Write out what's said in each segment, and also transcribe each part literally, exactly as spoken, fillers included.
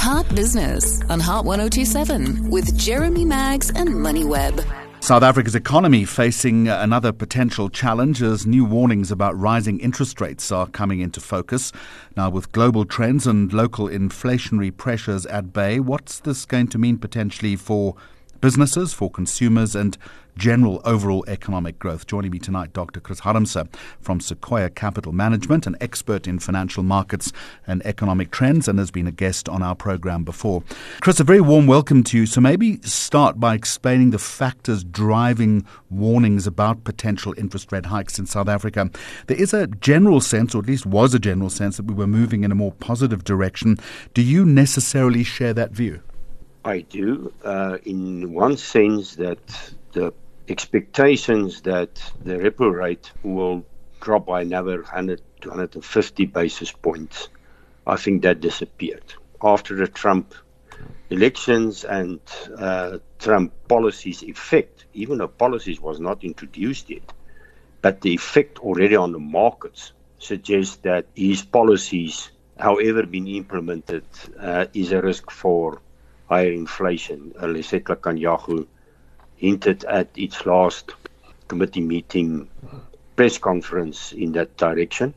Heart Business on Heart one oh two point seven with Jeremy Maggs and MoneyWeb. South Africa's economy facing another potential challenge as new warnings about rising interest rates are coming into focus. Now, with global trends and local inflationary pressures at bay, what's this going to mean potentially for businesses, for consumers and general overall economic growth? Joining me tonight, Doctor Chris Harmse from Sequoia Capital Management, an expert in financial markets and economic trends, and has been a guest on our program before. Chris, a very warm welcome to you. So maybe start by explaining the factors driving warnings about potential interest rate hikes in South Africa. There is a general sense, or at least was a general sense, that we were moving in a more positive direction. Do you necessarily share that view? I do, uh, in one sense that the expectations that the repo rate will drop by another one hundred to one hundred fifty basis points, I think that disappeared. After the Trump elections and uh, Trump policies effect, even though policies was not introduced yet, but the effect already on the markets suggests that his policies, however being implemented, uh, is a risk for higher inflation. Uh, Lesetla Kganyago hinted at its last committee meeting press conference in that direction.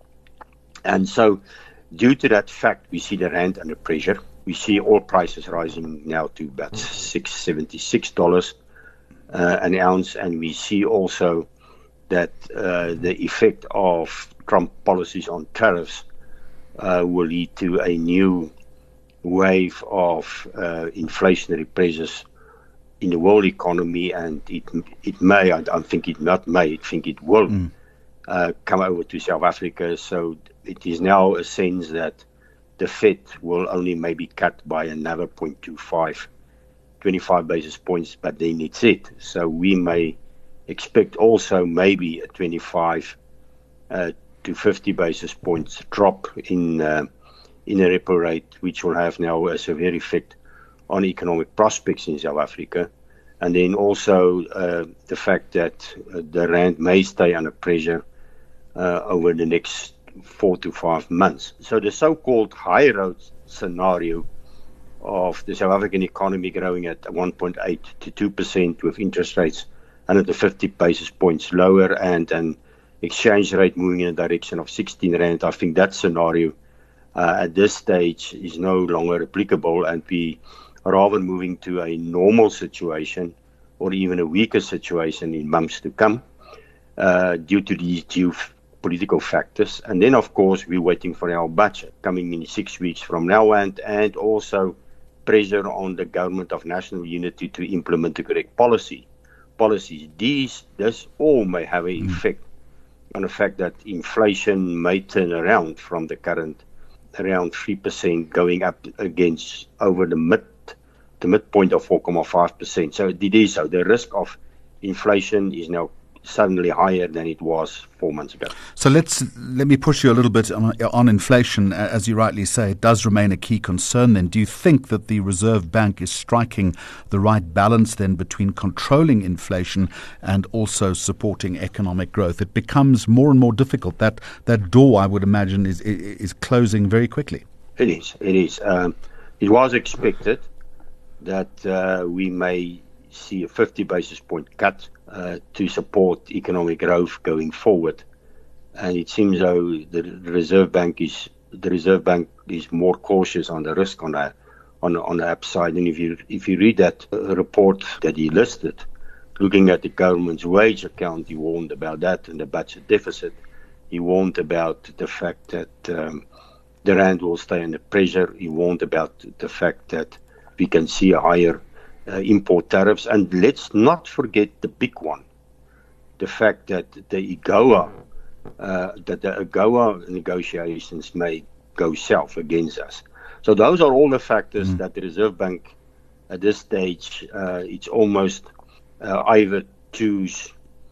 And so, due to that fact, we see the rand under pressure. We see oil prices rising now to about six dollars seventy-six dollars uh, an ounce, and we see also that uh, the effect of Trump policies on tariffs uh, will lead to a new wave of uh, inflationary pressures in the world economy, and it it may, I don't think it not may, I think it will mm. uh, come over to South Africa. So it is now a sense that the Fed will only maybe cut by another zero point two five, twenty-five basis points, but then it's it. So we may expect also maybe a twenty-five uh, to fifty basis points drop in uh, in a repo rate, which will have now a severe effect on economic prospects in South Africa. And then also uh, the fact that uh, the rand may stay under pressure uh, over the next four to five months. So the so-called high road scenario of the South African economy growing at one point eight to two percent with interest rates one hundred fifty basis points lower and an exchange rate moving in the direction of sixteen rand, I think that scenario Uh, at this stage is no longer applicable, and we are rather moving to a normal situation or even a weaker situation in months to come uh, due to these geopolitical factors. And then, of course, we're waiting for our budget coming in six weeks from now, and, and also pressure on the government of national unity to implement the correct policy policies. These, this all may have an effect on the fact that inflation may turn around from the current around three percent going up against over the mid the midpoint of four point five percent. So it is so. The risk of inflation is now suddenly higher than it was four months ago. So let's let me push you a little bit on, on inflation. As you rightly say, it does remain a key concern then. Do you think that the Reserve Bank is striking the right balance then between controlling inflation and also supporting economic growth? It becomes more and more difficult. That that door, I would imagine, is is closing very quickly. It is. It is. Um, it was expected that uh, we may see a fifty basis point cut uh, to support economic growth going forward, and it seems though the Reserve Bank is the Reserve Bank is more cautious on the risk on the on on the upside. And if you if you read that uh, report that he listed, looking at the government's wage account, he warned about that, and the budget deficit. He warned about the fact that um, the rand will stay under pressure. He warned about the fact that we can see a higher Uh, import tariffs, and let's not forget the big one, the fact that the AGOA, uh, that the AGOA negotiations may go south against us. So those are all the factors mm. that the Reserve Bank at this stage, uh, it's almost uh, either choose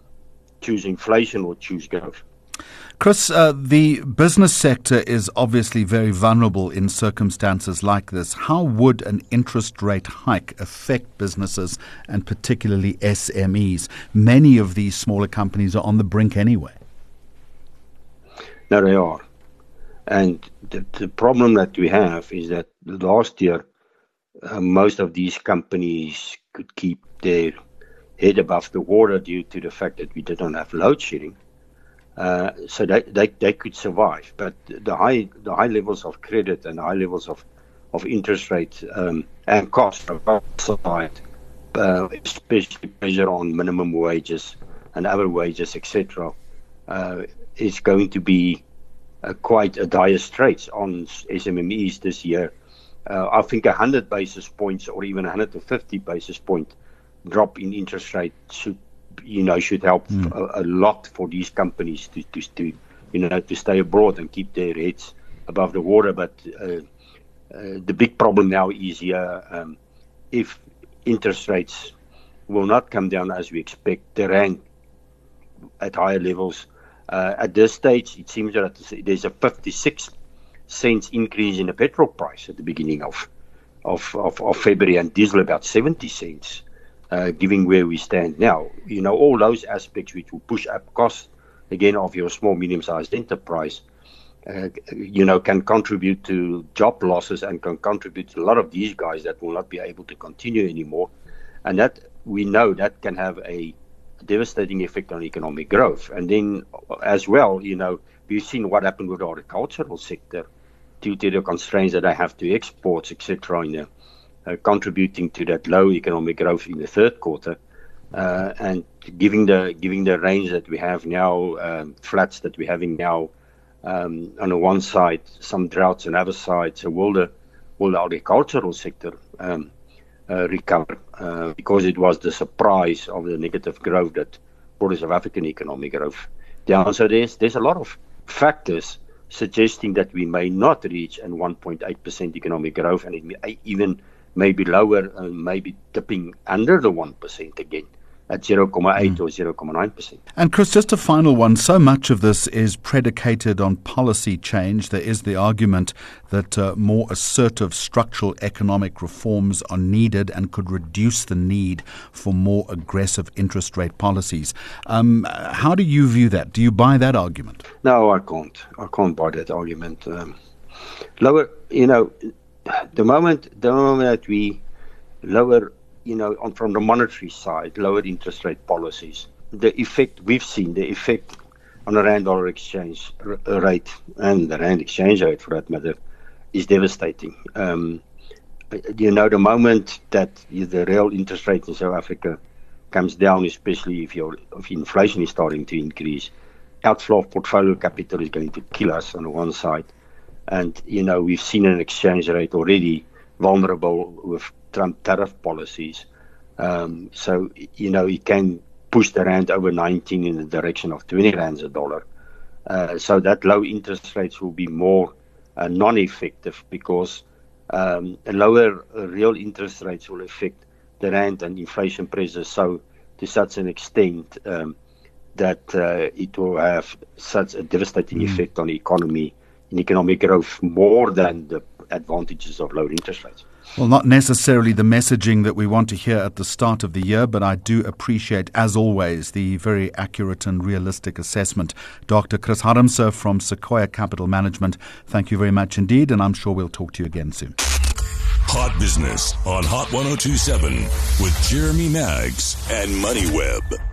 choose inflation or choose growth. Chris, uh, the business sector is obviously very vulnerable in circumstances like this. How would an interest rate hike affect businesses and particularly S M Es? Many of these smaller companies are on the brink anyway. No, they are. And the, the problem that we have is that last year, uh, most of these companies could keep their head above the water due to the fact that we didn't have load shedding. Uh, so they, they, they could survive. But the high the high levels of credit and high levels of, of interest rates um, and cost of both sides, uh, especially pressure on minimum wages and other wages, et cetera, uh, is going to be uh, quite a dire straits on S M M Es this year. Uh, I think one hundred basis points or even one hundred fifty basis point drop in interest rate should, you know, should help mm. a, a lot for these companies to, to, to, you know, to stay abroad and keep their heads above the water. But uh, uh, the big problem now is here, um, if interest rates will not come down as we expect, the rand at higher levels. Uh, at this stage, it seems that there's a fifty-six cents increase in the petrol price at the beginning of of, of, of February, and diesel about seventy cents, uh, given where we stand now. You know, all those aspects which will push up costs, again, of your small, medium-sized enterprise, uh, you know, can contribute to job losses and can contribute to a lot of these guys that will not be able to continue anymore. And that, we know that can have a devastating effect on economic growth. And then as well, you know, we've seen what happened with the agricultural sector due to the constraints that they have to export, et cetera, in the, uh, contributing to that low economic growth in the third quarter. Uh, and giving the giving the range that we have now, um, flats that we're having now, um, on the one side, some droughts on the other side, so will the, will the agricultural sector um, Uh, recover, uh, because it was the surprise of the negative growth that brought the South African economic growth down. So there's, there's a lot of factors suggesting that we may not reach a one point eight percent economic growth, and it may even maybe lower, uh, maybe dipping under the one percent again at zero point eight mm. or zero point nine percent. And Chris, just a final one. So much of this is predicated on policy change. There is the argument that uh, more assertive structural economic reforms are needed and could reduce the need for more aggressive interest rate policies. Um, how do you view that? Do you buy that argument? No, I can't. I can't buy that argument. Um, lower, you know, the moment, the moment that we lower, you know, on from the monetary side, lower interest rate policies, the effect we've seen, the effect on the rand dollar exchange r- rate and the rand exchange rate, for that matter, is devastating. Um, you know, the moment that the real interest rate in South Africa comes down, especially if your if inflation is starting to increase, outflow of portfolio capital is going to kill us on the one side. And, you know, we've seen an exchange rate already vulnerable with Trump tariff policies. Um, so, you know, he can push the rand over nineteen in the direction of twenty rands a dollar. Uh, so that low interest rates will be more uh, non-effective, because um, lower uh, real interest rates will affect the rand and inflation pressures so to such an extent um, that uh, it will have such a devastating mm. effect on the economy and economic growth more than the advantages of low interest rates. Well, not necessarily the messaging that we want to hear at the start of the year, but I do appreciate, as always, the very accurate and realistic assessment. Doctor Chris Harmse from Sequoia Capital Management, thank you very much indeed, and I'm sure we'll talk to you again soon. Hot Business on Hot one oh two point seven with Jeremy Maggs and MoneyWeb.